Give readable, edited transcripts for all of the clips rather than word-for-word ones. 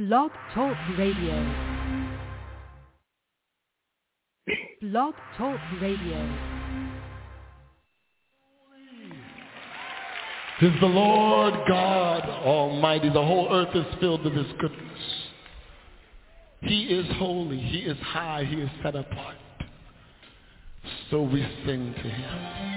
Blog Talk Radio. Blog Talk Radio. Is the Lord God Almighty. The whole earth is filled with His goodness. He is holy. He is high. He is set apart. So we sing to Him.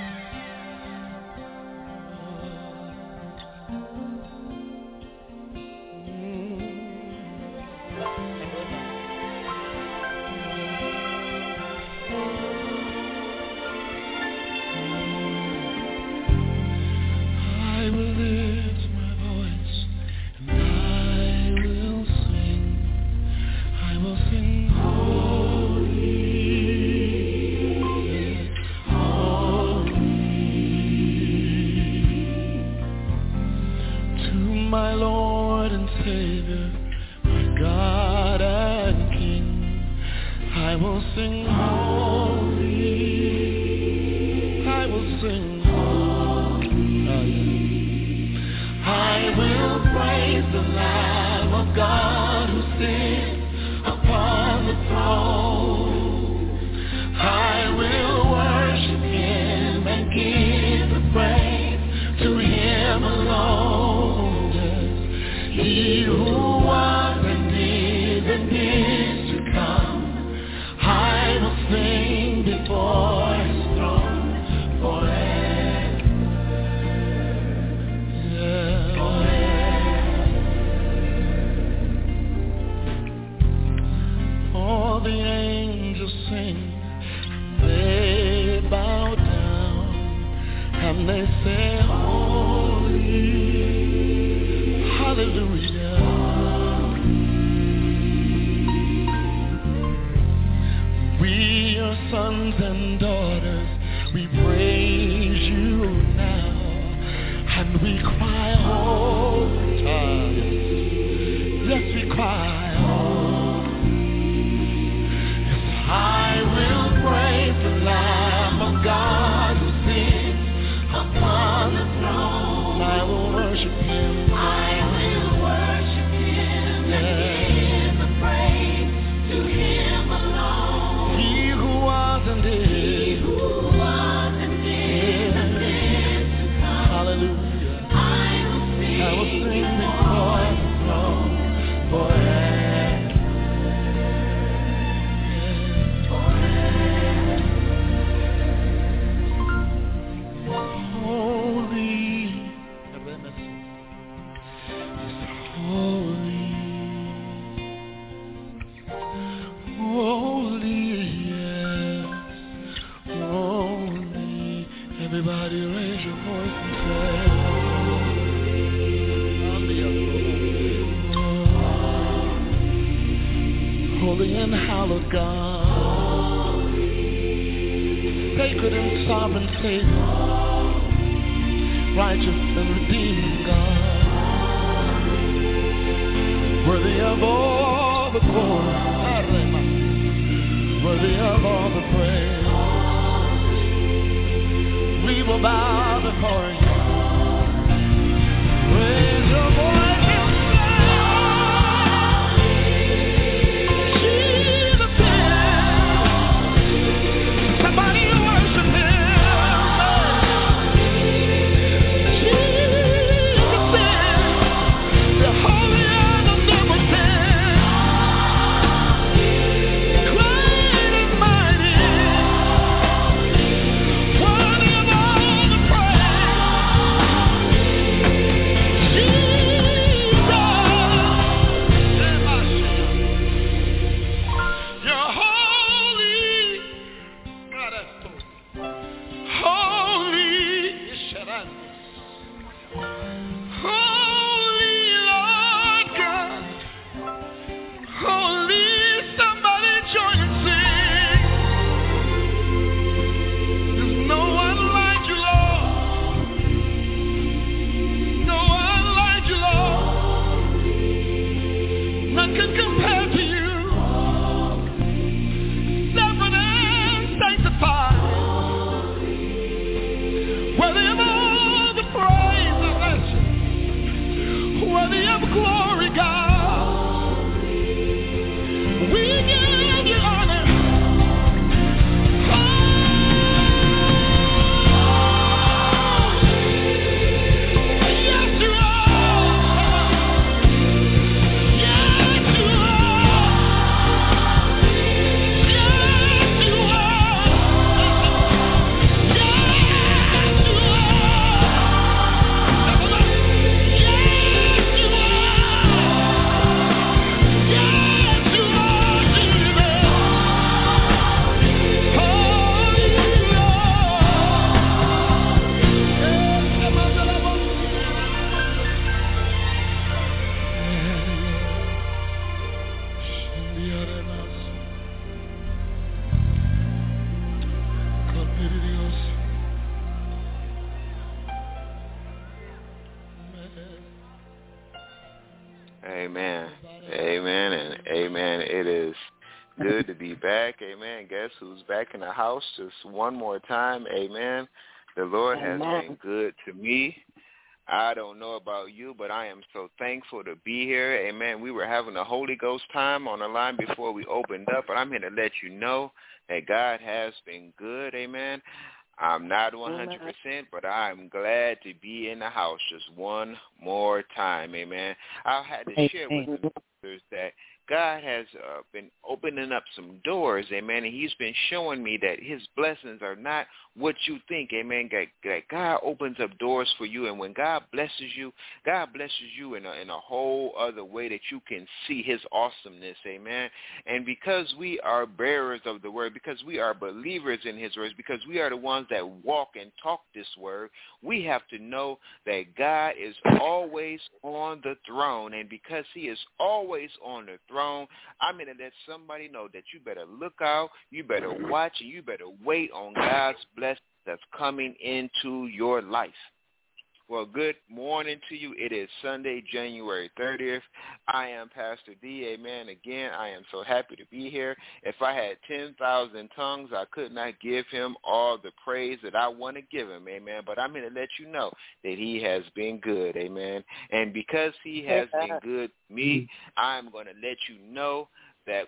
Worthy of glory, God. Amen and amen. It is good to be back. Amen. Guess who's back in the house just one more time? Amen. The Lord has been good to me. I don't know about you, but I am so thankful to be here. Amen. We were having a Holy Ghost time on the line before we opened up, but I'm here to let you know that God has been good. Amen. I'm not 100%, but I'm glad to be in the house just one more time. Amen. I had to share with the listeners that God has been opening up some doors, amen, and he's been showing me that his blessings are not what you think, amen. God opens up doors for you, and when God blesses you in a whole other way that you can see his awesomeness, amen. And because we are bearers of the word, because we are believers in his words, because we are the ones that walk and talk this word, we have to know that God is always on the throne, and because he is always on the throne, I'm going to let somebody know that you better look out, you better watch, and you better wait on God's blessing that's coming into your life. Well, good morning to you. It is Sunday, January 30th. I am Pastor D. Amen. Again, I am so happy to be here. If I had 10,000 tongues, I could not give him all the praise that I want to give him. Amen. But I'm going to let you know that he has been good. Amen. And because he has been good to me, I'm going to let you know that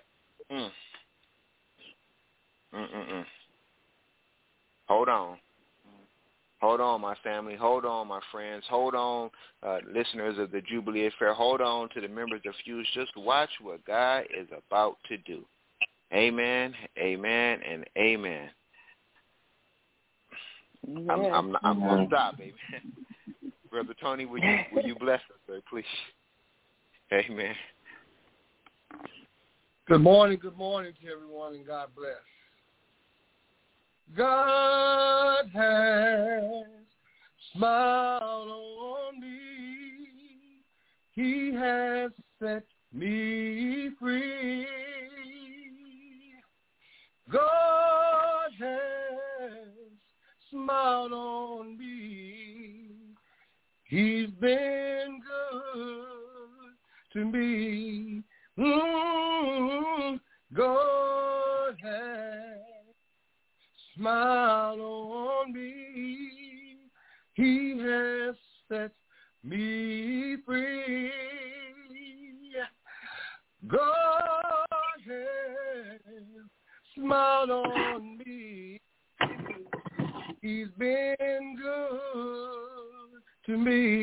hold on. Hold on, my family. Hold on, my friends. Hold on, listeners of the Jubilee Affair. Hold on to the members of Fuse. Just watch what God is about to do. Amen, amen, and amen. I'm going to stop, amen. Brother Tony, will you bless us, sir, please? Amen. Good morning to everyone, and God bless. God has smiled on me. He has set me free. God has smiled on me. He's been good to me. God has smiled on me. He has set me free. God has smiled on me. He's been good to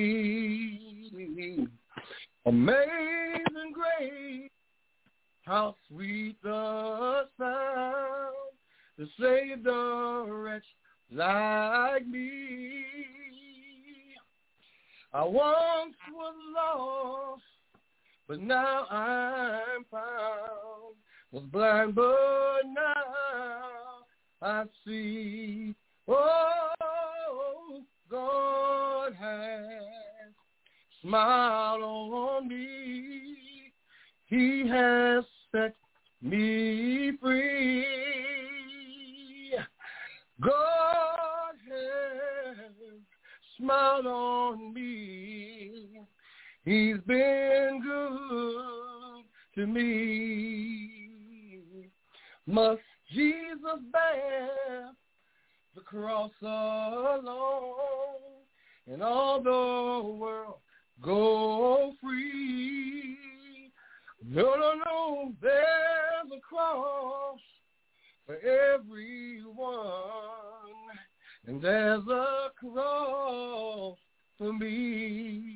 me. Amazing grace, how sweet the sound to save the wretch like me. I once was lost, but now I'm found. Was blind, but now I see. Oh, God has smiled on me. He has set me free. God has smiled on me. He's been good to me. Must Jesus bear the cross alone, and all the world go free? No, there's a cross for everyone, and there's a cross for me.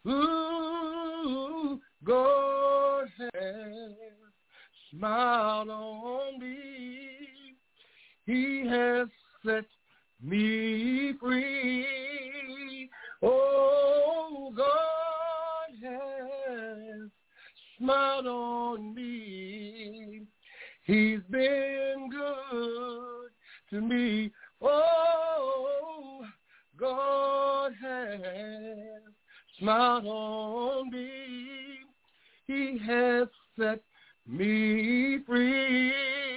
Ooh, God has smiled on me. He has set me free. Oh, God has smiled on me. He's been good to me. Oh, God has smiled on me. He has set me free.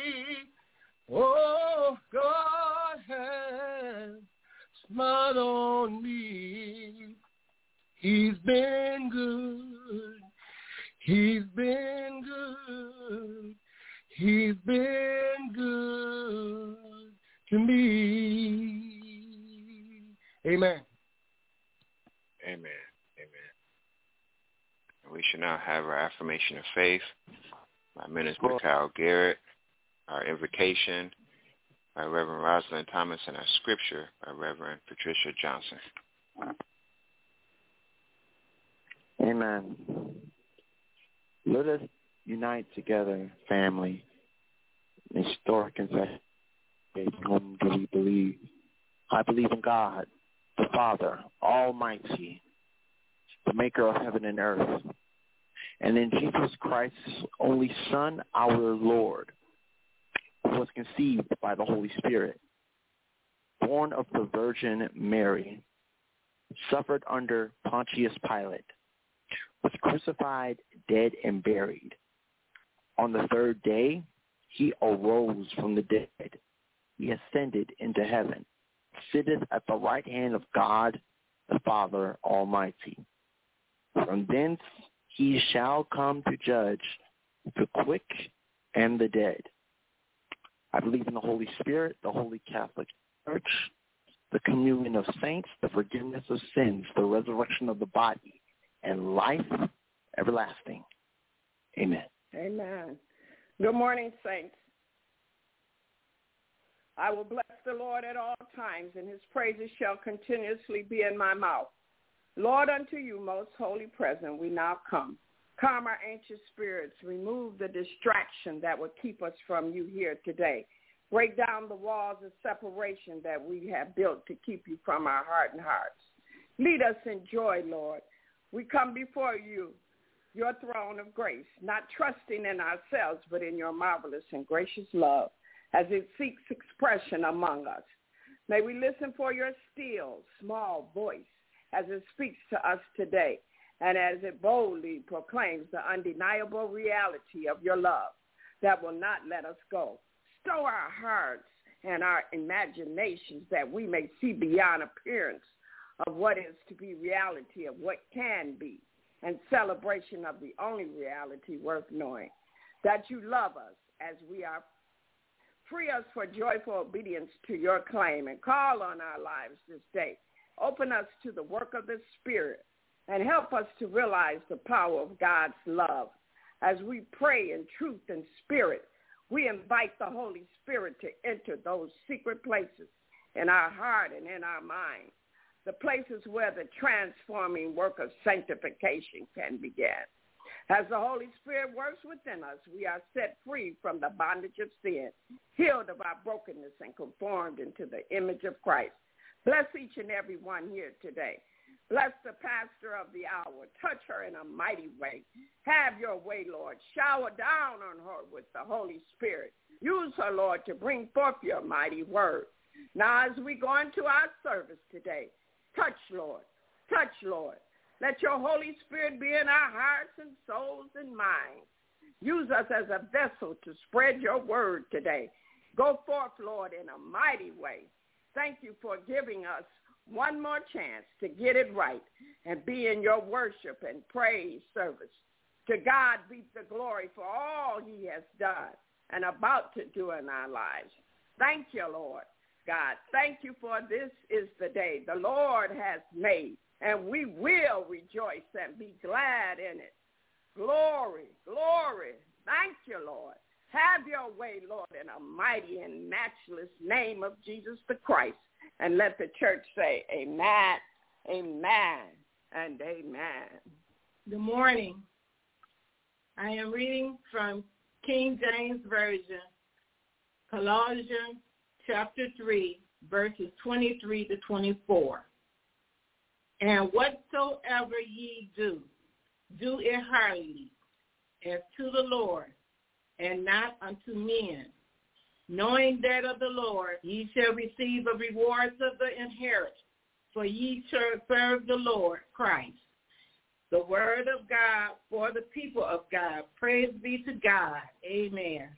Oh, God has smiled on me. He's been good. He's been good. He's been good to me. Amen. Amen. Amen. We should now have our affirmation of faith by Minister Kyle Garrett, our invocation by Reverend Rosalind Thomas, and our scripture by Reverend Patricia Johnson. Amen. Let us unite together, family, in historic confession. Whom do we believe? I believe in God, the Father, Almighty, the maker of heaven and earth, and in Jesus Christ, only Son, our Lord, who was conceived by the Holy Spirit, born of the Virgin Mary, suffered under Pontius Pilate, was crucified, dead, and buried. On the third day, he arose from the dead. He ascended into heaven, sitteth at the right hand of God, the Father Almighty. From thence he shall come to judge the quick and the dead. I believe in the Holy Spirit, the Holy Catholic Church, the communion of saints, the forgiveness of sins, the resurrection of the body, and life everlasting. Amen. Amen. Good morning, saints. I will bless the Lord at all times, and his praises shall continuously be in my mouth. Lord, unto you, most holy present, we now come. Calm our anxious spirits. Remove the distraction that would keep us from you here today. Break down the walls of separation that we have built to keep you from our heart and hearts. Lead us in joy, Lord. We come before you, your throne of grace, not trusting in ourselves, but in your marvelous and gracious love as it seeks expression among us. May we listen for your still, small voice as it speaks to us today and as it boldly proclaims the undeniable reality of your love that will not let us go. Stow our hearts and our imaginations that we may see beyond appearance of what is to be reality of what can be, and celebration of the only reality worth knowing, that you love us as we are. Free us for joyful obedience to your claim and call on our lives this day. Open us to the work of the Spirit and help us to realize the power of God's love. As we pray in truth and spirit, we invite the Holy Spirit to enter those secret places in our heart and in our mind, the places where the transforming work of sanctification can begin. As the Holy Spirit works within us, we are set free from the bondage of sin, healed of our brokenness, and conformed into the image of Christ. Bless each and every one here today. Bless the pastor of the hour. Touch her in a mighty way. Have your way, Lord. Shower down on her with the Holy Spirit. Use her, Lord, to bring forth your mighty word. Now, as we go into our service today, touch, Lord. Touch, Lord. Let your Holy Spirit be in our hearts and souls and minds. Use us as a vessel to spread your word today. Go forth, Lord, in a mighty way. Thank you for giving us one more chance to get it right and be in your worship and praise service. To God be the glory for all he has done and about to do in our lives. Thank you, Lord God. Thank you for this is the day the Lord has made, and we will rejoice and be glad in it. Glory, glory. Thank you, Lord. Have your way, Lord, in a mighty and matchless name of Jesus the Christ. And let the church say amen, amen, and amen. Good morning. I am reading from King James Version, Colossians chapter 3, verses 23 to 24. And whatsoever ye do, do it heartily, as to the Lord, and not unto men, knowing that of the Lord ye shall receive the rewards of the inheritance, for ye shall serve the Lord Christ. The word of God for the people of God. Praise be to God. Amen.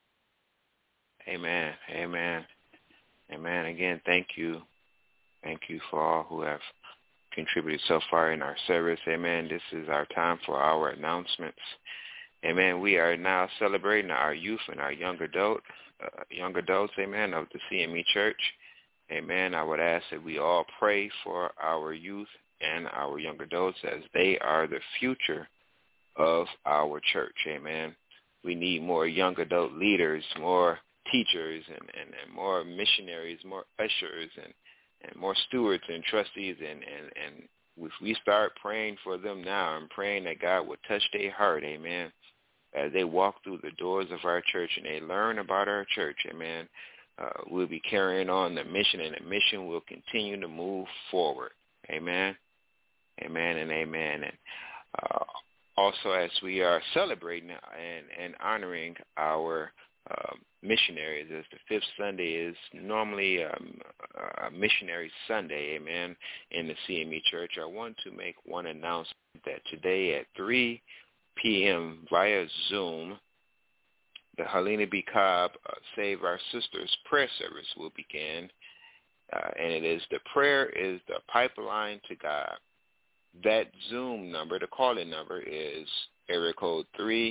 Amen. Amen. Amen. Again, thank you. Thank you for all who have contributed so far in our service. Amen. This is our time for our announcements. Amen. We are now celebrating our youth and our young adults, amen, of the CME Church. Amen. I would ask that we all pray for our youth and our young adults as they are the future of our church. Amen. We need more young adult leaders, more teachers, and more missionaries, more ushers, and more stewards and trustees. And if we start praying for them now and praying that God would touch their heart, amen, as they walk through the doors of our church and they learn about our church, amen, we'll be carrying on the mission, and the mission will continue to move forward. Amen. Amen and amen. And also, as we are celebrating and honoring our missionaries, as the fifth Sunday is normally a missionary Sunday, amen, in the CME Church, I want to make one announcement that today at 3 p.m. via Zoom, the Helena B. Cobb Save Our Sisters prayer service will begin, and the prayer is the pipeline to God. That Zoom number, the call-in number, is area code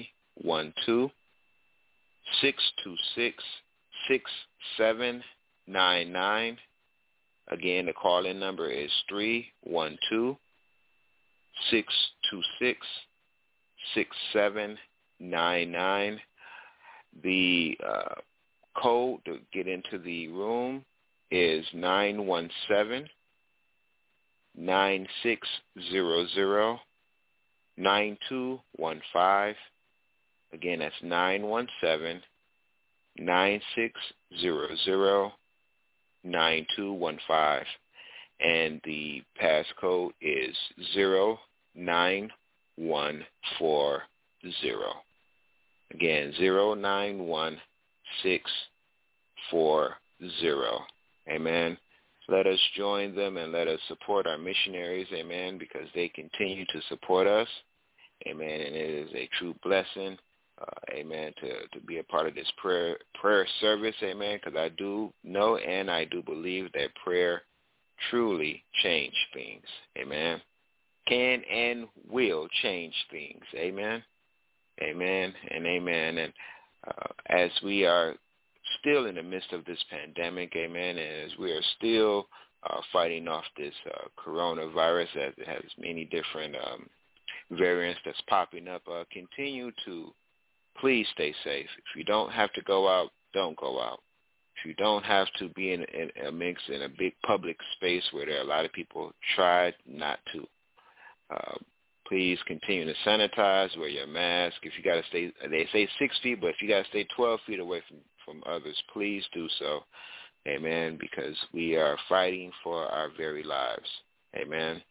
312-626-6799. Again, the call-in number is 312-626-6799. The code to get into the room is 917-9600-9215. Again, that's 917-9600-9215. And the passcode is 09140. Again, 09160. Amen. Let us join them and let us support our missionaries, amen, because they continue to support us, amen, and it is a true blessing, amen, to be a part of this prayer service, amen, because I do know and I do believe that prayer truly change things, amen, can and will change things, amen, amen, and amen, and as we are still in the midst of this pandemic, amen, and as we are still fighting off this coronavirus, as it has many different variants that's popping up, continue to please stay safe. If you don't have to go out, don't go out. If you don't have to be in a big public space where there are a lot of people, try not to. Please continue to sanitize, wear your mask. If you got to stay, they say 6 feet, but if you got to stay 12 feet away from others, please do so. Amen, because we are fighting for our very lives. Amen.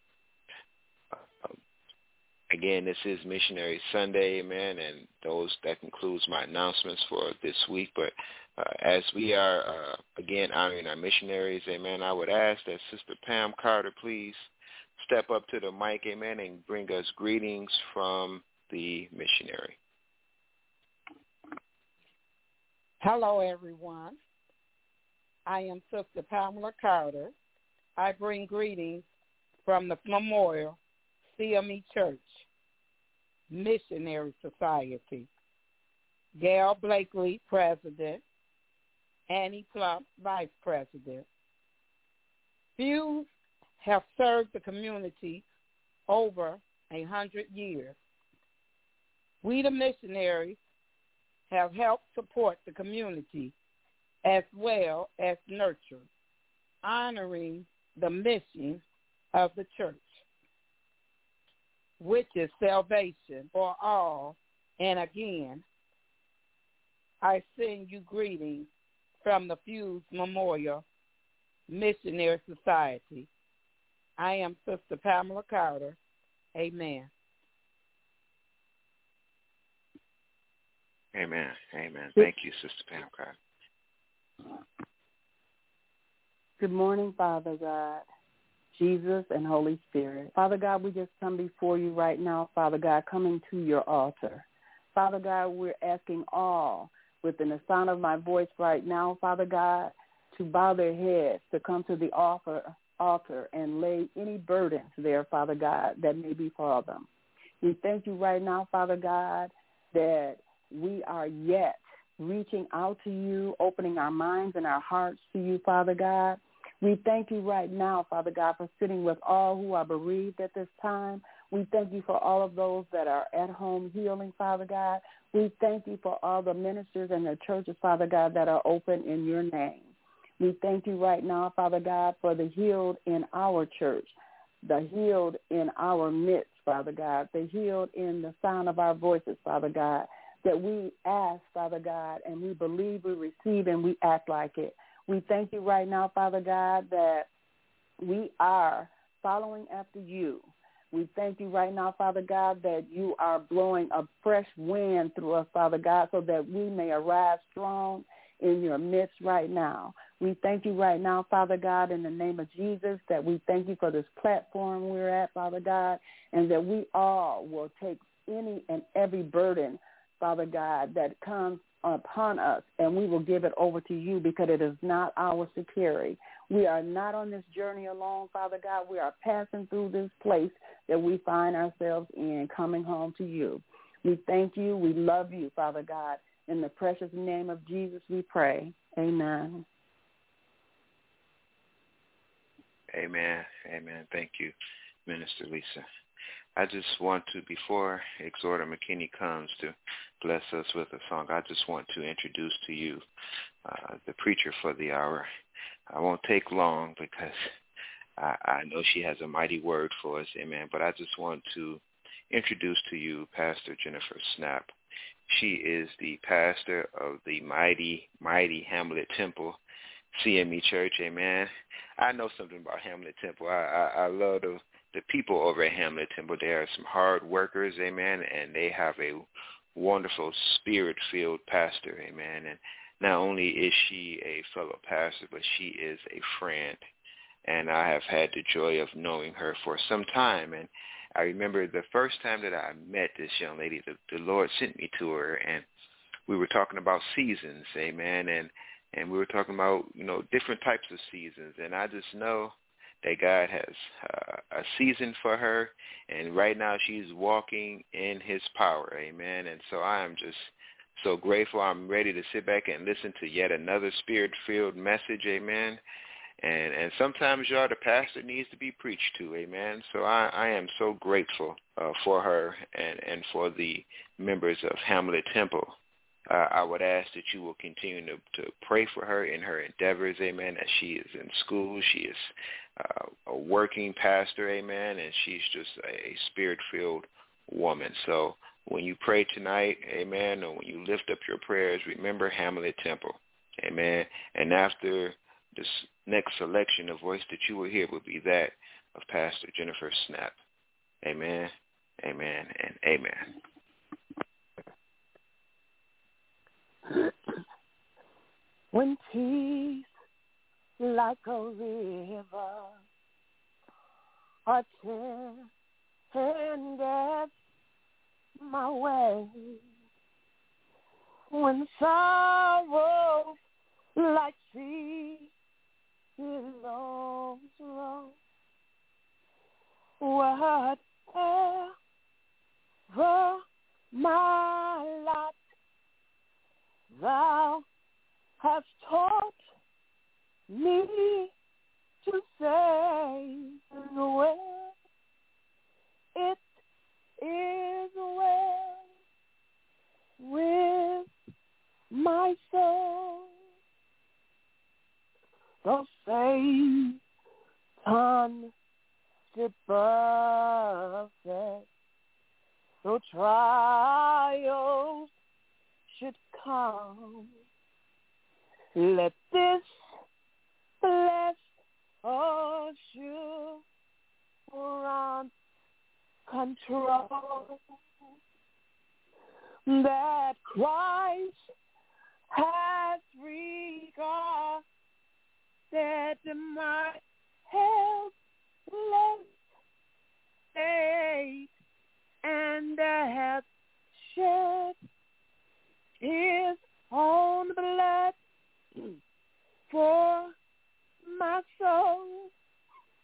Again, this is Missionary Sunday, amen, and that concludes my announcements for this week. But as we are, again, honoring our missionaries, amen, I would ask that Sister Pam Carter please step up to the mic, amen, and bring us greetings from the missionary. Hello, everyone. I am Sister Pamela Carter. I bring greetings from the Memorial CME Church Missionary Society. Gail Blakely, President. Annie Plump, Vice President. Few have served the community over 100 years. We, the missionaries, have helped support the community as well as nurture, honoring the mission of the church, which is salvation for all. And again, I send you greetings from the Fuse Memorial Missionary Society. I am Sister Pamela Carter. Amen. Amen. Amen. Thank you, Sister Pam Carter. Good morning, Father God, Jesus, and Holy Spirit. Father God, we just come before you right now, Father God, coming to your altar. Father God, we're asking all within the sound of my voice right now, Father God, to bow their heads, to come to the altar altar and lay any burdens there, Father God, that may befall them. We thank you right now, Father God, that we are yet reaching out to you, opening our minds and our hearts to you, Father God. We thank you right now, Father God, for sitting with all who are bereaved at this time. We thank you for all of those that are at home healing, Father God. We thank you for all the ministers and the churches, Father God, that are open in your name. We thank you right now, Father God, for the healed in our church, the healed in our midst, Father God, the healed in the sound of our voices, Father God, that we ask, Father God, and we believe, we receive, and we act like it. We thank you right now, Father God, that we are following after you. We thank you right now, Father God, that you are blowing a fresh wind through us, Father God, so that we may arise strong in your midst right now. We thank you right now, Father God, in the name of Jesus, that we thank you for this platform we're at, Father God, and that we all will take any and every burden, Father God, that comes upon us, and we will give it over to you because it is not ours to carry. We are not on this journey alone, Father God. We are passing through this place that we find ourselves in, coming home to you. We thank you. We love you, Father God. In the precious name of Jesus, we pray. Amen. Amen. Amen. Thank you, Minister Lisa. I just want to, before Exhorter McKinney comes to bless us with a song, I just want to introduce to you the preacher for the hour. I won't take long because I know she has a mighty word for us, amen, but I just want to introduce to you Pastor Jennifer Snapp. She is the pastor of the mighty, mighty Hamlet Temple CME Church, amen. I know something about Hamlet Temple. I love the people over at Hamlet Temple. They are some hard workers, amen, and they have a wonderful spirit-filled pastor, amen. And not only is she a fellow pastor, but she is a friend. And I have had the joy of knowing her for some time. And I remember the first time that I met this young lady, the Lord sent me to her, and we were talking about seasons, amen, and we were talking about, different types of seasons. And I just know that God has a season for her, and right now she's walking in his power, amen. And so I am just so grateful. I'm ready to sit back and listen to yet another spirit-filled message, amen. And sometimes, y'all, the pastor needs to be preached to, amen. So I am so grateful for her and for the members of Hamlet Temple. I would ask that you will continue to pray for her in her endeavors, amen, as she is in school. She is a working pastor, amen, and she's just a spirit-filled woman. So when you pray tonight, amen, or when you lift up your prayers, remember Hamlet Temple, amen. And after this next selection, the voice that you will hear will be that of Pastor Jennifer Snapp. Amen, amen, and amen. When peace like a river attendeth my way, when sorrow like sea billows roll, whatever my lot, thou hast taught me to say, well, it is well with my soul. Though Satan sit buffet, though trials should come, let this blessed assurance control that Christ has regarded my helpless state and hath shed his own blood for my soul.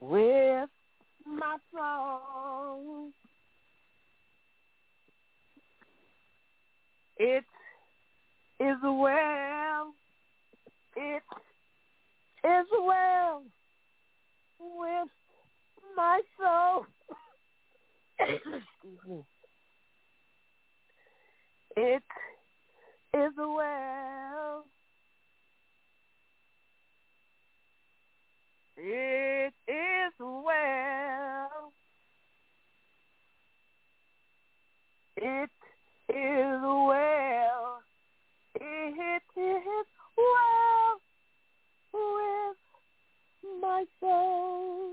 with my song. It is well, it is well with my soul. Excuse me. It is well. It is well. It is well. It is well with my soul.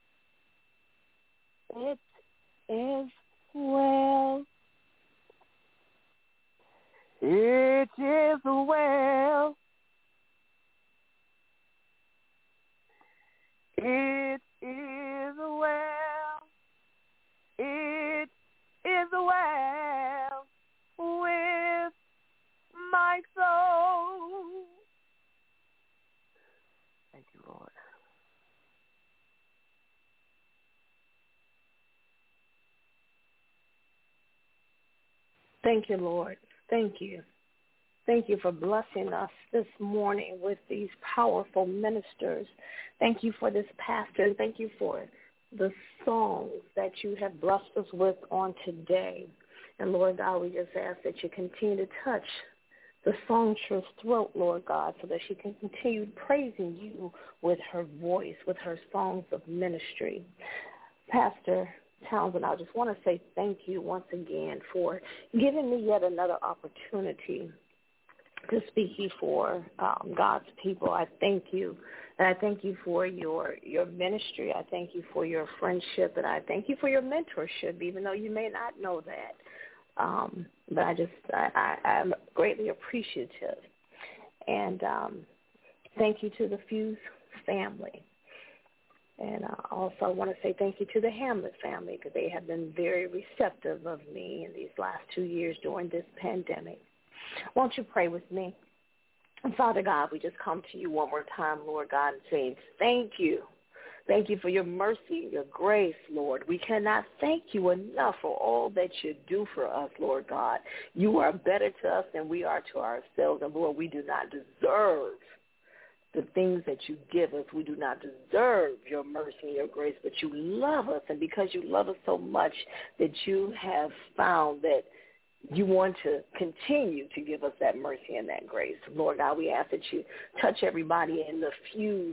It is well. It is well. It is well. It is well with my soul. Thank you, Lord. Thank you, Lord. Thank you. Thank you for blessing us this morning with these powerful ministers. Thank you for this pastor, and thank you for the songs that you have blessed us with on today. And, Lord God, we just ask that you continue to touch the songstress throat, Lord God, so that she can continue praising you with her voice, with her songs of ministry. Pastor Townsend, I just want to say thank you once again for giving me yet another opportunity to speak before God's people. I thank you, and I thank you for your ministry. I thank you for your friendship, and I thank you for your mentorship, even though you may not know that. But I'm greatly appreciative. And thank you to the Fuse family. And also I want to say thank you to the Hamlet family, because they have been very receptive of me in these last 2 years during this pandemic. Won't you pray with me? And Father God, we just come to you one more time, Lord God, and saying thank you. Thank you for your mercy, your grace, Lord. We cannot thank you enough for all that you do for us, Lord God. You are better to us than we are to ourselves. And, Lord, we do not deserve the things that you give us. We do not deserve your mercy and your grace, but you love us. And because you love us so much that you have found that you want to continue to give us that mercy and that grace. Lord God, we ask that you touch everybody in the Fuse,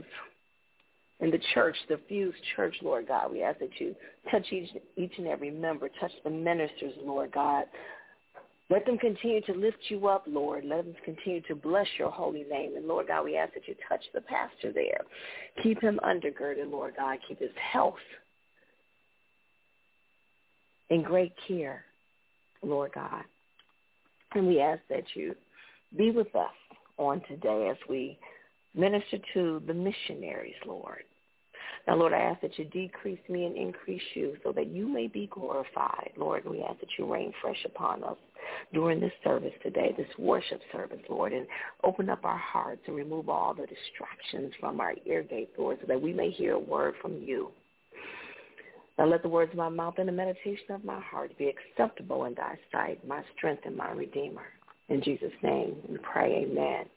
in the church, the Fuse church, Lord God. We ask that you touch each and every member, touch the ministers, Lord God. Let them continue to lift you up, Lord. Let them continue to bless your holy name. And, Lord God, we ask that you touch the pastor there. Keep him undergirded, Lord God. Keep his health in great care, Lord God. And we ask that you be with us on today as we minister to the missionaries, Lord. Now, Lord, I ask that you decrease me and increase you so that you may be glorified. Lord, we ask that you rain fresh upon us during this service today, this worship service, Lord, and open up our hearts and remove all the distractions from our ear gates, Lord, so that we may hear a word from you. Now let the words of my mouth and the meditation of my heart be acceptable in thy sight, my strength and my Redeemer. In Jesus' name we pray, amen.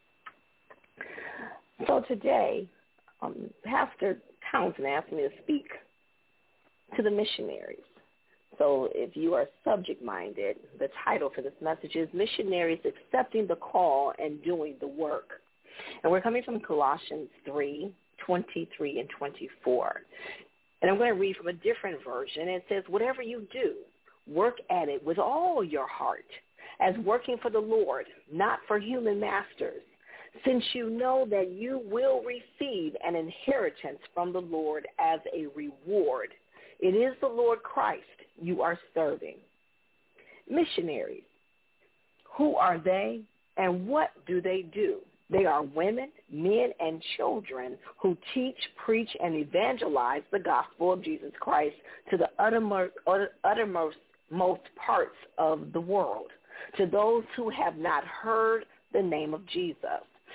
So today, Pastor Townsend asked me to speak to the missionaries. So if you are subject-minded, the title for this message is Missionaries Accepting the Call and Doing the Work. And we're coming from Colossians 3:23 and 24. And I'm going to read from a different version. It says, whatever you do, work at it with all your heart, as working for the Lord, not for human masters, since you know that you will receive an inheritance from the Lord as a reward. It is the Lord Christ you are serving. Missionaries, who are they and what do they do? They are women, men, and children who teach, preach, and evangelize the gospel of Jesus Christ to the uttermost parts of the world, to those who have not heard the name of Jesus.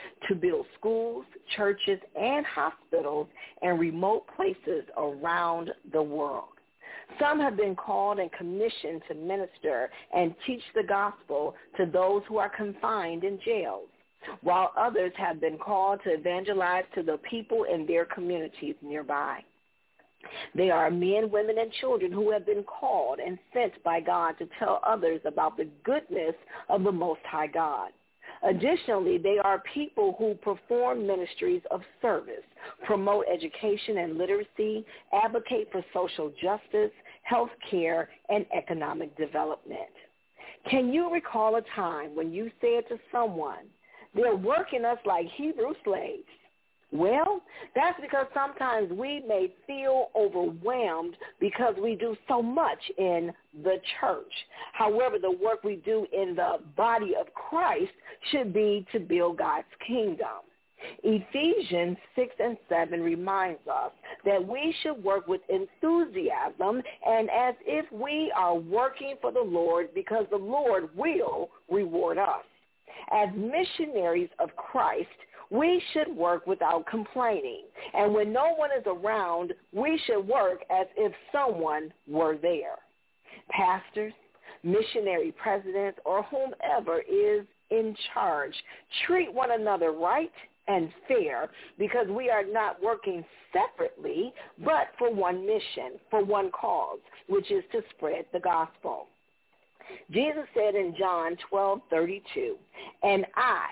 to build schools, churches, and hospitals in remote places around the world. Some have been called and commissioned to minister and teach the gospel to those who are confined in jails, while others have been called to evangelize to the people in their communities nearby. They are men, women, and children who have been called and sent by God to tell others about the goodness of the Most High God. Additionally, they are people who perform ministries of service, promote education and literacy, advocate for social justice, health care, and economic development. Can you recall a time when you said to someone, "They're working us like Hebrew slaves"? Well, that's because sometimes we may feel overwhelmed because we do so much in the church. However, the work we do in the body of Christ should be to build God's kingdom. Ephesians 6 and 7 reminds us that we should work with enthusiasm and as if we are working for the Lord because the Lord will reward us. As missionaries of Christ, we should work without complaining. And when no one is around, we should work as if someone were there. Pastors, missionary presidents, or whomever is in charge, treat one another right and fair because we are not working separately, but for one mission, for one cause, which is to spread the gospel. Jesus said in John 12:32, "And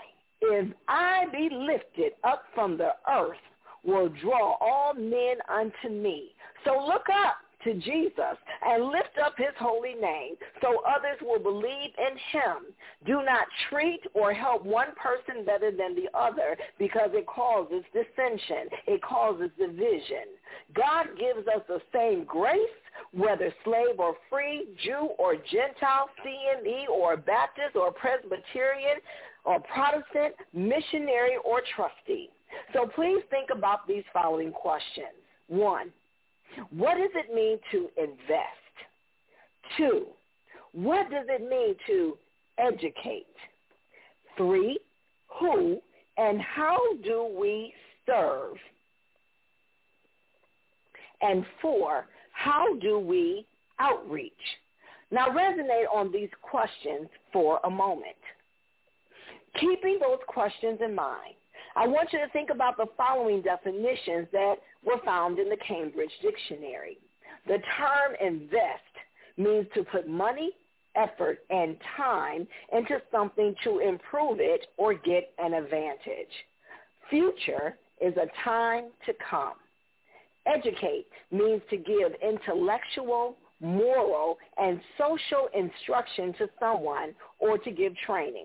if I be lifted up from the earth, will draw all men unto me." So look up to Jesus and lift up his holy name so others will believe in him. Do not treat or help one person better than the other because it causes dissension. It causes division. God gives us the same grace, whether slave or free, Jew or Gentile, CME or Baptist or Presbyterian or Protestant, missionary or trustee. So please think about these following questions. 1, what does it mean to invest? 2, what does it mean to educate? 3, who and how do we serve? And 4, how do we outreach? Now resonate on these questions for a moment. Keeping those questions in mind, I want you to think about the following definitions that were found in the Cambridge Dictionary. The term invest means to put money, effort, and time into something to improve it or get an advantage. Future is a time to come. Educate means to give intellectual, moral, and social instruction to someone or to give training.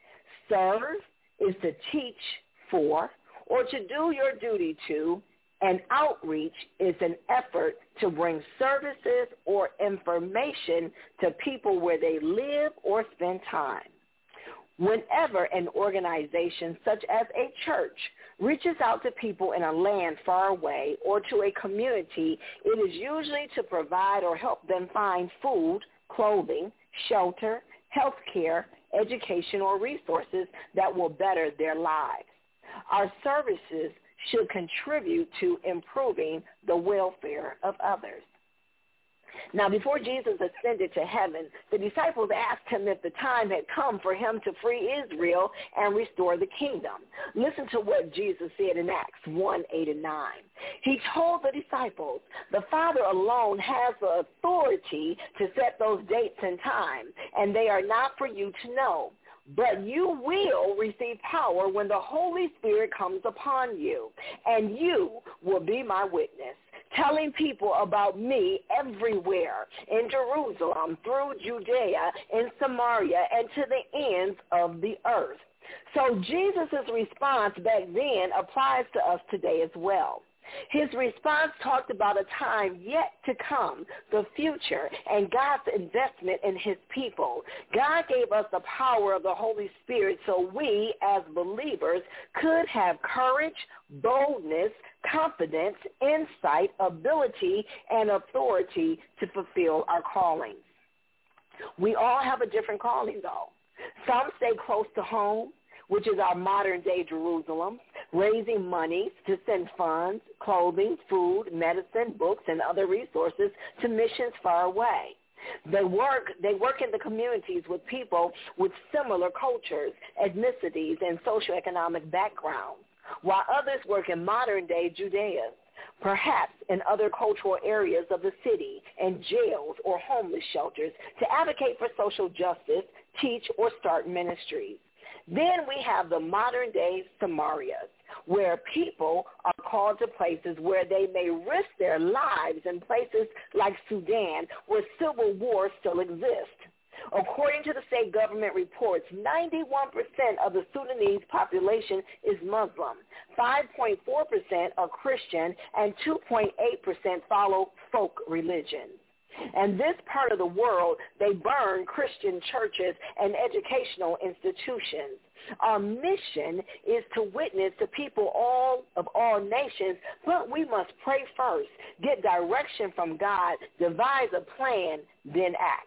Serve is to teach for or to do your duty to, and outreach is an effort to bring services or information to people where they live or spend time. Whenever an organization such as a church reaches out to people in a land far away or to a community, it is usually to provide or help them find food, clothing, shelter, health care, education, or resources that will better their lives. Our services should contribute to improving the welfare of others. Now, before Jesus ascended to heaven, the disciples asked him if the time had come for him to free Israel and restore the kingdom. Listen to what Jesus said in Acts 1:8 and 9. He told the disciples, "The Father alone has the authority to set those dates and time, and they are not for you to know. But you will receive power when the Holy Spirit comes upon you, and you will be my witness, telling people about me everywhere, in Jerusalem, through Judea, in Samaria, and to the ends of the earth." So Jesus' response back then applies to us today as well. His response talked about a time yet to come, the future, and God's investment in his people. God gave us the power of the Holy Spirit so we, as believers, could have courage, boldness, confidence, insight, ability, and authority to fulfill our callings. We all have a different calling, though. Some stay close to home, which is our modern-day Jerusalem, raising money to send funds, clothing, food, medicine, books, and other resources to missions far away. They work in the communities with people with similar cultures, ethnicities, and socioeconomic backgrounds, while others work in modern-day Judea, perhaps in other cultural areas of the city, and jails or homeless shelters to advocate for social justice, teach, or start ministries. Then we have the modern-day Samarias, where people are called to places where they may risk their lives, in places like Sudan, where civil war still exists. According to the state government reports, 91% of the Sudanese population is Muslim, 5.4% are Christian, and 2.8% follow folk religions. And this part of the world, they burn Christian churches and educational institutions. Our mission is to witness to people of all nations, but we must pray first, get direction from God, devise a plan, then act.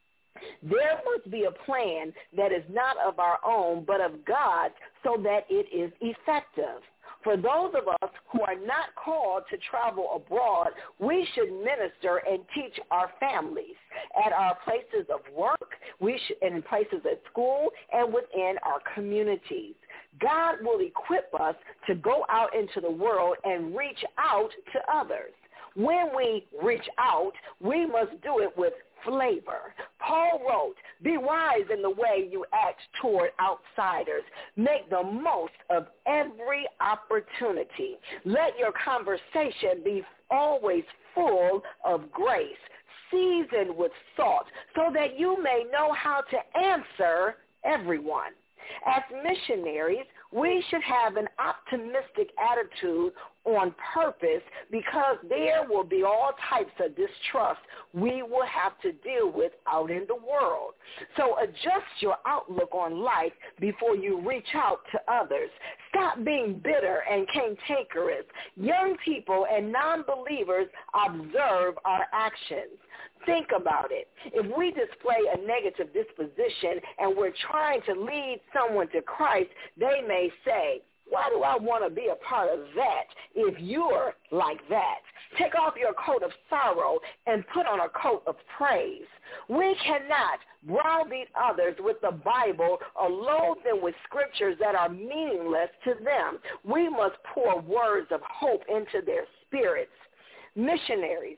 There must be a plan that is not of our own, but of God's, so that it is effective. For those of us who are not called to travel abroad, we should minister and teach our families at our places of work, in places at school, and within our communities. God will equip us to go out into the world and reach out to others. When we reach out, we must do it with flavor. Paul wrote, "Be wise in the way you act toward outsiders. Make the most of every opportunity. Let your conversation be always full of grace, seasoned with salt, so that you may know how to answer everyone." As missionaries, we should have an optimistic attitude on purpose, because there will be all types of distrust we will have to deal with out in the world. So adjust your outlook on life before you reach out to others. Stop being bitter and cantankerous. Young people and non-believers observe our actions. Think about it. If we display a negative disposition and we're trying to lead someone to Christ, they may say, "Why do I want to be a part of that if you're like that?" Take off your coat of sorrow and put on a coat of praise. We cannot browbeat others with the Bible or load them with scriptures that are meaningless to them. We must pour words of hope into their spirits. Missionaries,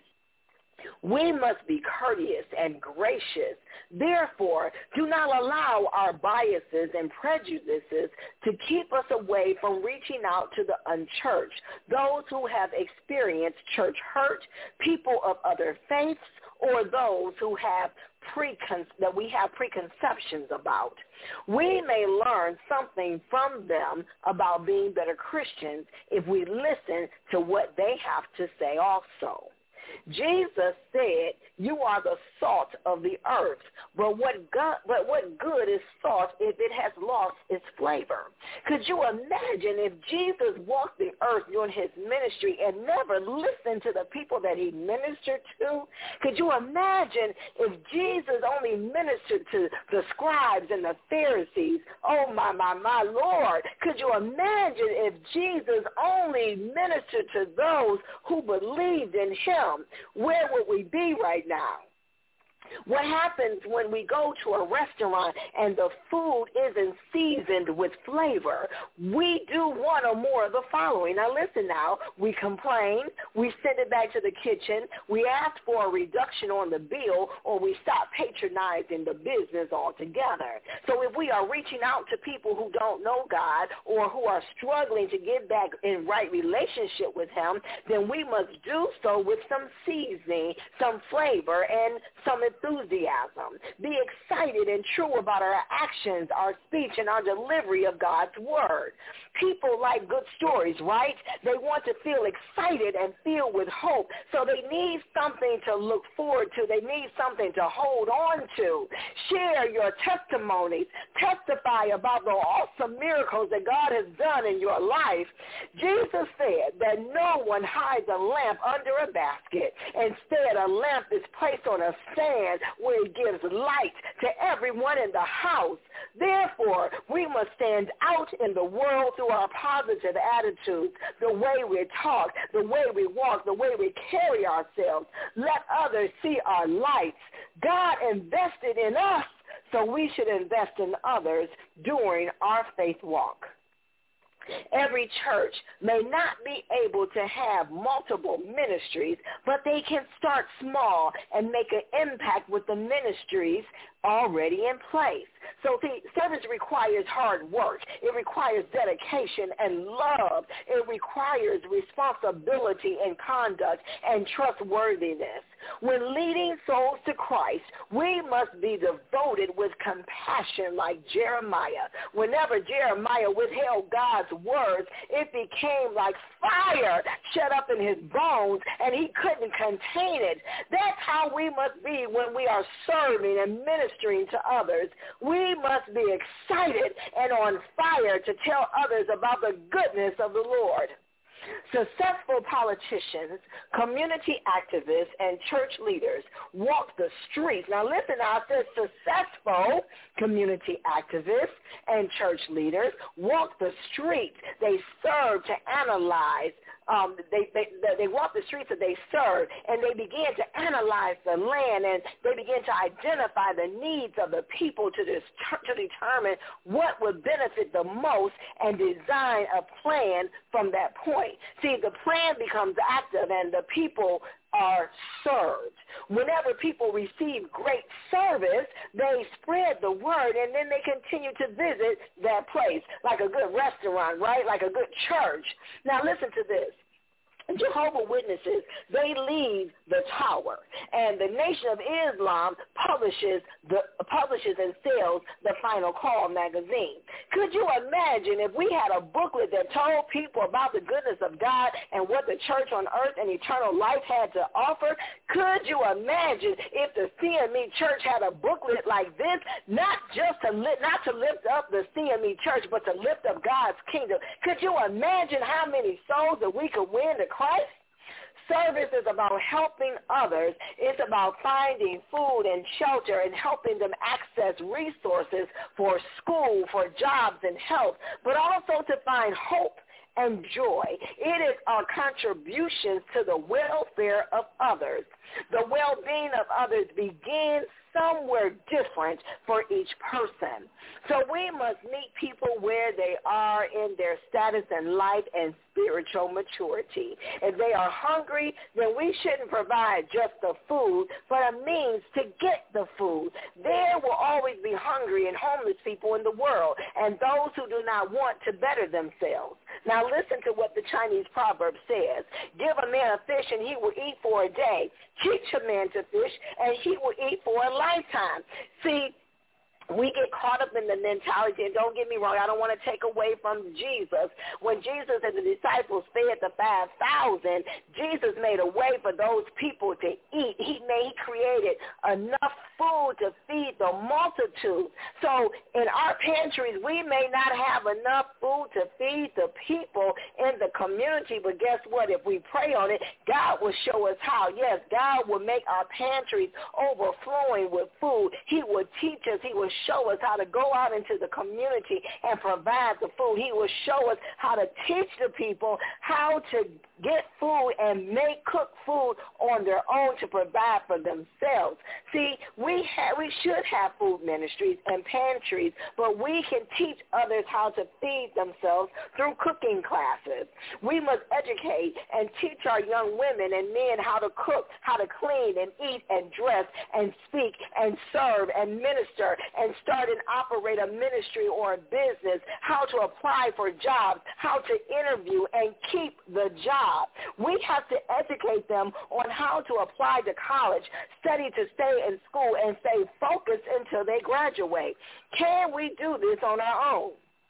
we must be courteous and gracious. Therefore, do not allow our biases and prejudices to keep us away from reaching out to the unchurched, those who have experienced church hurt, people of other faiths, or those who have that we have preconceptions about. We may learn something from them about being better Christians if we listen to what they have to say also. Jesus said, "You are the salt of the earth, but what good is salt if it has lost its flavor?" Could you imagine if Jesus walked the earth during his ministry and never listened to the people that he ministered to? Could you imagine if Jesus only ministered to the scribes and the Pharisees? Oh, my Lord. Could you imagine if Jesus only ministered to those who believed in him? Where would we be right now? What happens when we go to a restaurant and the food isn't seasoned with flavor? We do one or more of the following. Now listen now. We complain. We send it back to the kitchen. We ask for a reduction on the bill, or we stop patronizing the business altogether. So if we are reaching out to people who don't know God or who are struggling to get back in right relationship with him, then we must do so with some seasoning, some flavor, and some enthusiasm. Be excited and true about our actions, our speech, and our delivery of God's word. People like good stories, right? They want to feel excited and filled with hope, so they need something to look forward to. They need something to hold on to. Share your testimonies. Testify about the awesome miracles that God has done in your life. Jesus said that no one hides a lamp under a basket. Instead, a lamp is placed on a stand land where it gives light to everyone in the house. Therefore, we must stand out in the world through our positive attitudes, the way we talk, the way we walk, the way we carry ourselves. Let others see our lights. God invested in us, so we should invest in others during our faith walk. Every church may not be able to have multiple ministries, but they can start small and make an impact with the ministries already in place. So the service requires hard work. It requires dedication and love. It requires responsibility and conduct and trustworthiness. When leading souls to Christ, we must be devoted with compassion like Jeremiah. Whenever Jeremiah withheld God's words, it became like fire shut up in his bones, and he couldn't contain it. That's how we must be when we are serving and ministering to others. We must be excited and on fire to tell others about the goodness of the Lord. Successful politicians, community activists, and church leaders walk the streets. Now listen, I said successful community activists and church leaders walk the streets. They serve to analyze. They walk the streets that they serve, and they begin to analyze the land, and they begin to identify the needs of the people to determine what would benefit the most and design a plan from that point. See, the plan becomes active, and the people are served. Whenever people receive great service, they spread the word, and then they continue to visit that place, like a good restaurant, right? Like a good church. Now listen to this. Jehovah's Witnesses, they leave the tower, and the Nation of Islam publishes and sells the Final Call magazine. Could you imagine if we had a booklet that told people about the goodness of God and what the church on earth and eternal life had to offer? Could you imagine if the CME Church had a booklet like this, not to lift up the CME Church, but to lift up God's kingdom? Could you imagine how many souls that we could win to Christ? Service is about helping others. It's about finding food and shelter and helping them access resources for school, for jobs and health, but also to find hope and joy. It is our contributions to the welfare of others. The well-being of others begins somewhere different for each person. So we must meet people where they are in their status in life and spiritual maturity. If they are hungry, then we shouldn't provide just the food, but a means to get the food. There will always be hungry and homeless people in the world, and those who do not want to better themselves. Now listen to what the Chinese proverb says. Give a man a fish and he will eat for a day. Teach a man to fish and he will eat for a lifetime. See, we get caught up in the mentality, and don't get me wrong, I don't want to take away from Jesus. When Jesus and the disciples fed the 5,000, Jesus made a way for those people to eat. He created enough food to feed the multitude. So in our pantries, we may not have enough food to feed the people in the community, but guess what? If we pray on it, God will show us how. Yes, God will make our pantries overflowing with food. He will teach us. He will show us how to go out into the community and provide the food. He will show us how to teach the people how to get food and cook food on their own to provide for themselves. See, we should have food ministries and pantries, but we can teach others how to feed themselves through cooking classes. We must educate and teach our young women and men how to cook, how to clean and eat and dress and speak and serve and minister and start and operate a ministry or a business, how to apply for jobs, how to interview and keep the job. We have to educate them on how to apply to college, study to stay in school, and stay focused until they graduate. Can we do this on our own?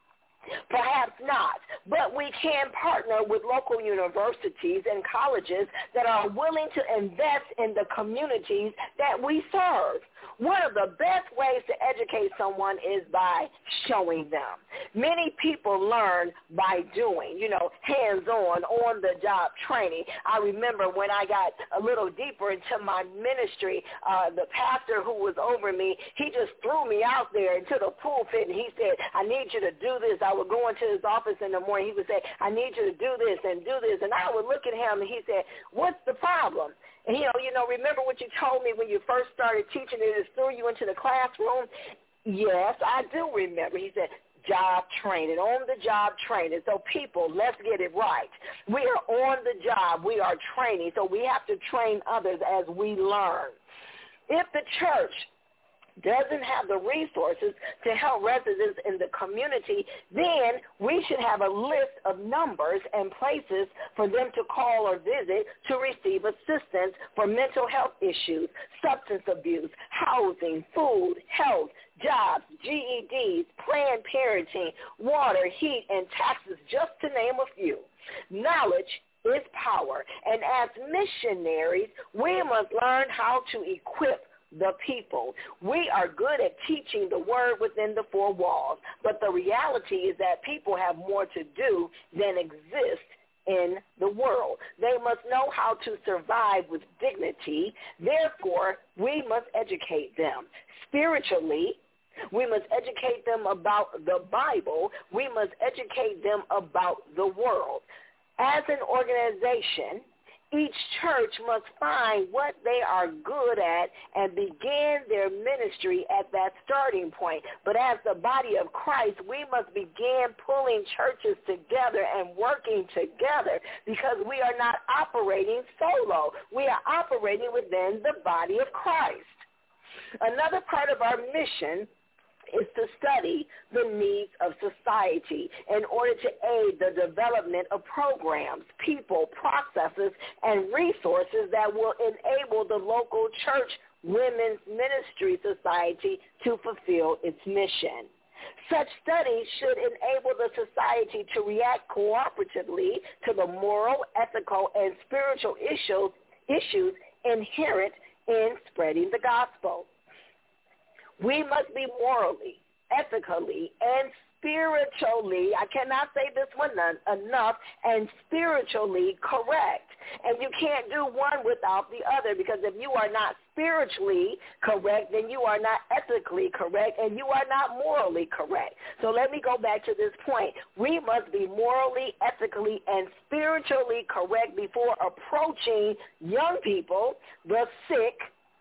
Perhaps not, but we can partner with local universities and colleges that are willing to invest in the communities that we serve. One of the best ways to educate someone is by showing them. Many people learn by doing, hands-on, on-the-job training. I remember when I got a little deeper into my ministry, the pastor who was over me, he just threw me out there into the pulpit, and he said, I need you to do this. I would go into his office in the morning. He would say, I need you to do this and do this. And I would look at him, and he said, what's the problem? And, remember what you told me when you first started teaching, it just threw you into the classroom? Yes, I do remember. He said, job training, on-the-job training. So people, let's get it right. We are on the job. We are training. So we have to train others as we learn. If the church doesn't have the resources to help residents in the community, then we should have a list of numbers and places for them to call or visit to receive assistance for mental health issues, substance abuse, housing, food, health, jobs, GEDs, Planned Parenting, water, heat, and taxes, just to name a few. Knowledge is power, and as missionaries, we must learn how to equip the people. We are good at teaching the word within the four walls, but the reality is that people have more to do than exist in the world. They must know how to survive with dignity. Therefore, we must educate them. Spiritually, we must educate them about the Bible. We must educate them about the world. As an organization, each church must find what they are good at and begin their ministry at that starting point. But as the body of Christ, we must begin pulling churches together and working together, because we are not operating solo. We are operating within the body of Christ. Another part of our mission is to study the needs of society in order to aid the development of programs, people, processes, and resources that will enable the local church women's ministry society to fulfill its mission. Such studies should enable the society to react cooperatively to the moral, ethical, and spiritual issues inherent in spreading the gospel. We must be morally, ethically, and spiritually, I cannot say this one enough, and spiritually correct. And you can't do one without the other, because if you are not spiritually correct, then you are not ethically correct, and you are not morally correct. So let me go back to this point. We must be morally, ethically, and spiritually correct before approaching young people, the sick,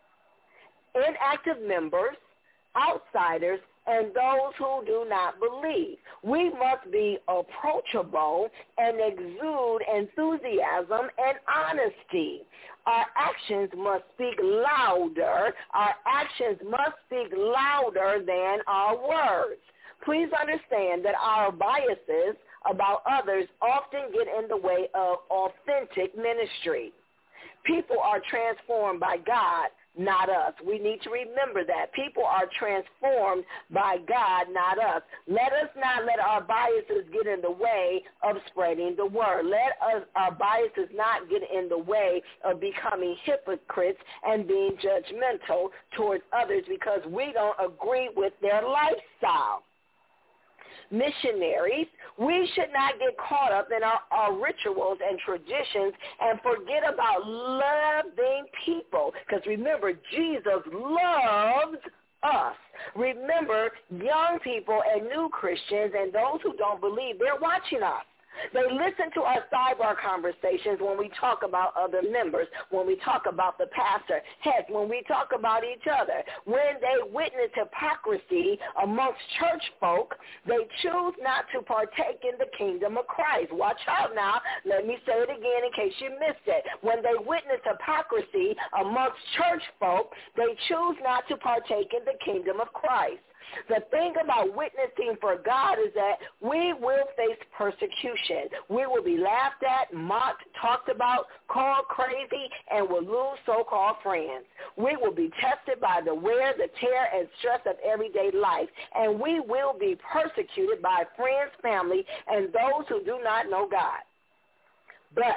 inactive members, outsiders, and those who do not believe. We must be approachable and exude enthusiasm and honesty. Our actions must speak louder. Our actions must speak louder than our words. Please understand that our biases about others often get in the way of authentic ministry. People are transformed by God, not us. We need to remember that. People are transformed by God, not us. Let us not let our biases get in the way of spreading the word. Our biases not get in the way of becoming hypocrites and being judgmental towards others because we don't agree with their lifestyle. Missionaries, we should not get caught up in our rituals and traditions and forget about loving people. Because remember, Jesus loves us. Remember, young people and new Christians and those who don't believe, they're watching us. They listen to our sidebar conversations when we talk about other members, when we talk about the pastor, heck, when we talk about each other. When they witness hypocrisy amongst church folk, they choose not to partake in the kingdom of Christ. Watch out now. Let me say it again in case you missed it. When they witness hypocrisy amongst church folk, they choose not to partake in the kingdom of Christ. The thing about witnessing for God is that we will face persecution. We will be laughed at, mocked, talked about, called crazy, and will lose so-called friends. We will be tested by the wear, the tear, and stress of everyday life, and we will be persecuted by friends, family, and those who do not know God. But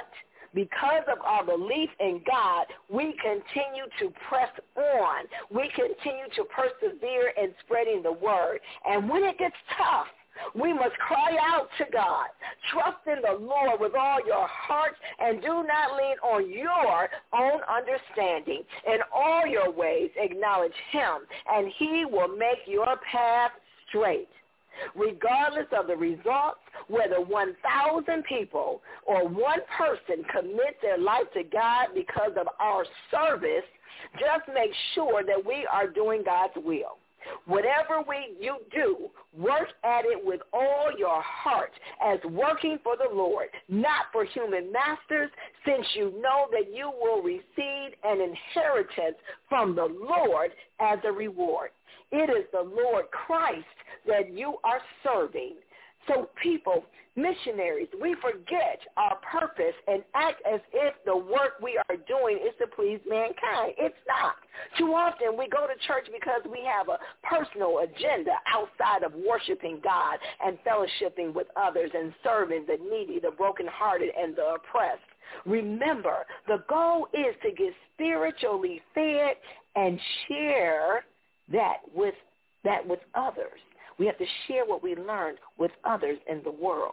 because of our belief in God, we continue to press on. We continue to persevere in spreading the word. And when it gets tough, we must cry out to God. Trust in the Lord with all your heart and do not lean on your own understanding. In all your ways, acknowledge him, and he will make your path straight. Regardless of the results, whether 1,000 people or one person commit their life to God because of our service, just make sure that we are doing God's will. Whatever you do, work at it with all your heart as working for the Lord, not for human masters, since you know that you will receive an inheritance from the Lord as a reward. It is the Lord Christ that you are serving. So people, missionaries, we forget our purpose and act as if the work we are doing is to please mankind. It's not. Too often we go to church because we have a personal agenda outside of worshiping God and fellowshipping with others and serving the needy, the brokenhearted, and the oppressed. Remember, the goal is to get spiritually fed and share that with others. We have to share what we learned with others in the world.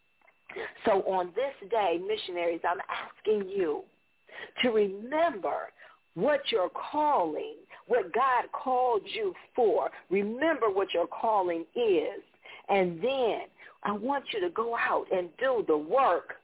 So on this day, missionaries, I'm asking you to remember what your calling, what God called you for. Remember what your calling is. And then I want you to go out and do the work.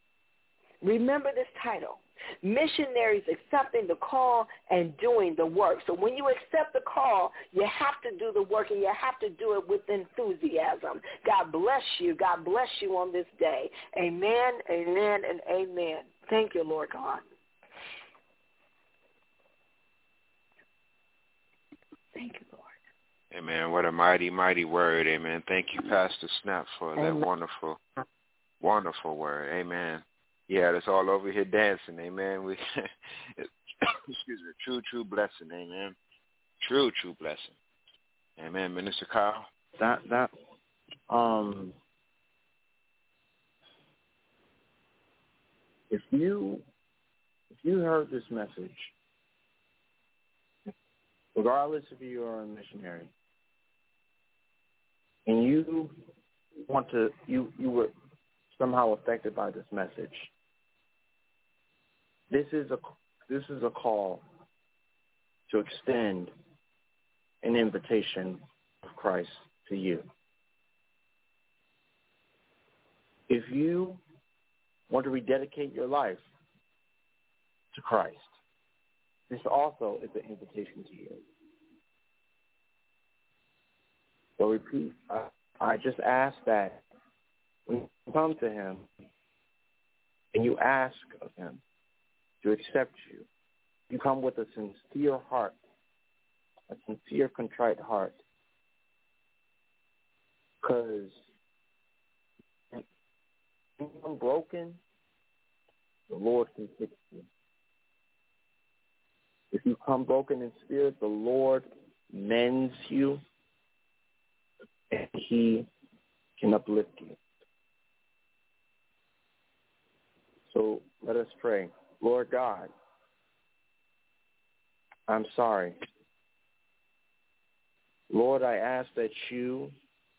Remember this title. Missionaries accepting the call and doing the work. So when you accept the call, you have to do the work, and you have to do it with enthusiasm. God bless you. God bless you on this day. Amen, amen, and amen. Thank you, Lord God. Thank you, Lord. Amen. What a mighty, mighty word. Amen. Thank you, Pastor Snap, for that wonderful, wonderful word. Amen. Yeah, that's all over here dancing, amen. We, excuse me, true blessing, amen. True blessing, amen. Minister Kyle. If you heard this message, regardless if you are a missionary, and you were somehow affected by this message, this is a call to extend an invitation of Christ to you. If you want to rededicate your life to Christ, this also is an invitation to you. So repeat, I just ask that when you come to him and you ask of him to accept you, you come with a sincere heart, a sincere, contrite heart. Because if you come broken, the Lord can fix you. If you come broken in spirit, the Lord mends you, and he can uplift you. So let us pray. Lord God, I'm sorry. Lord, I ask that you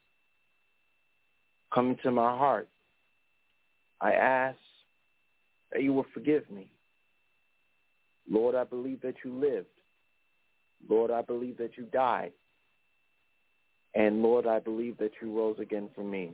come into my heart. I ask that you will forgive me. Lord, I believe that you lived. Lord, I believe that you died. And Lord, I believe that you rose again for me.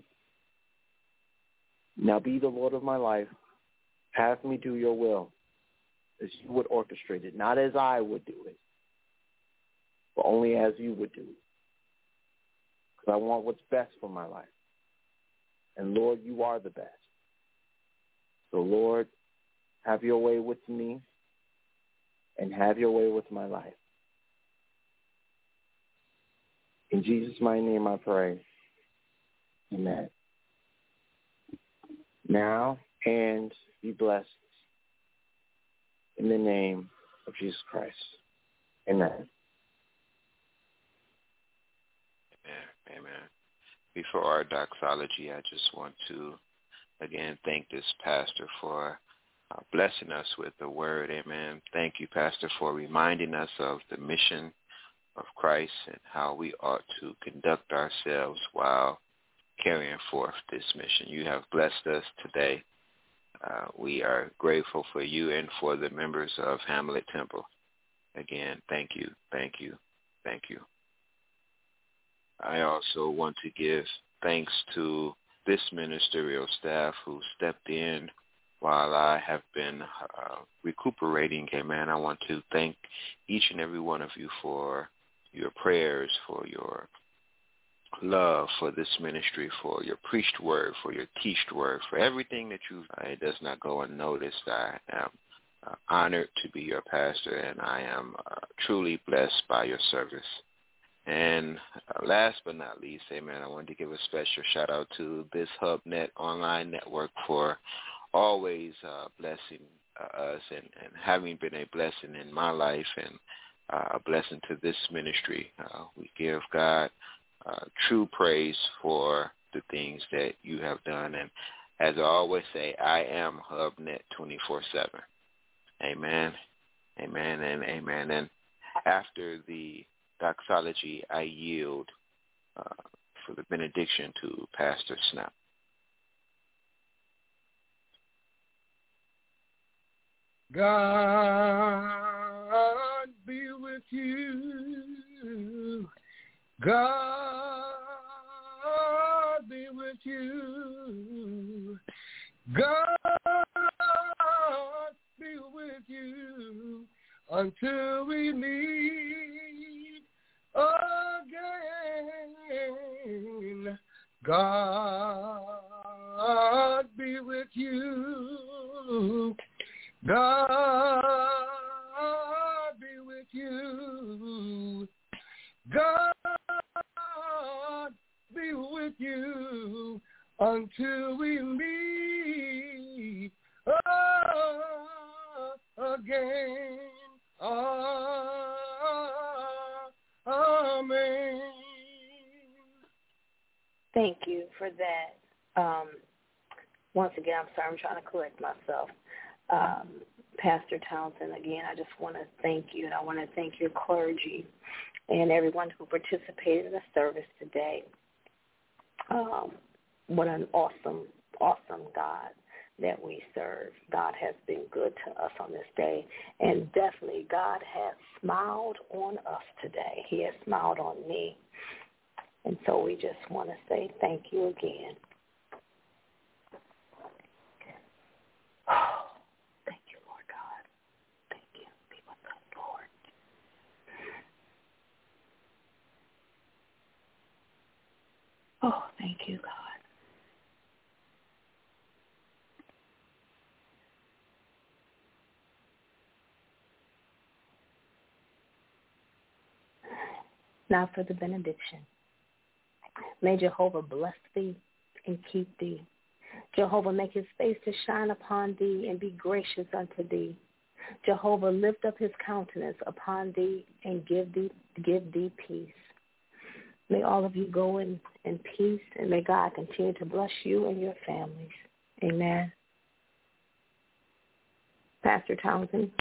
Now be the Lord of my life. Have me do your will as you would orchestrate it, not as I would do it, but only as you would do it. Because I want what's best for my life. And Lord, you are the best. So Lord, have your way with me and have your way with my life. In Jesus' mighty name I pray. Amen. Now and be blessed in the name of Jesus Christ. Amen. Amen. Before our doxology, I just want to, again, thank this pastor for blessing us with the word. Amen. Thank you, Pastor, for reminding us of the mission of Christ and how we ought to conduct ourselves while carrying forth this mission. You have blessed us today. We are grateful for you and for the members of Hamlet Temple. Again, thank you, thank you, thank you. I also want to give thanks to this ministerial staff who stepped in while I have been recuperating. Amen. I want to thank each and every one of you for your prayers, for your love for this ministry, for your preached word, for your teached word, for everything that you've done. It does not go unnoticed. I am honored to be your pastor, and I am truly blessed by your service. And last but not least, amen, I wanted to give a special shout out to this HubNet online network for always blessing us and having been a blessing in my life and a blessing to this ministry. We give God true praise for the things that you have done. And as I always say, I am HubNet 24/7. Amen, amen, and amen. And after the doxology, I yield for the benediction to Pastor Snap. God be with you. God be with you. God be with you until we meet again. God be with you. God be with you. God be with you until we meet again. Amen. Thank you for that. Once again, I'm sorry, I'm trying to correct myself. Pastor Townsend, again, I just want to thank you, and I want to thank your clergy and everyone who participated in the service today. What an awesome, awesome God that we serve. God has been good to us on this day, and definitely God has smiled on us today. He has smiled on me, and so we just want to say thank you again. Thank you, Lord God. Thank you. Be with us, Lord. Oh, thank you, God. Now for the benediction. May Jehovah bless thee and keep thee. Jehovah make his face to shine upon thee and be gracious unto thee. Jehovah lift up his countenance upon thee and give thee peace. May all of you go in peace, and may God continue to bless you and your families. Amen. Pastor Townsend.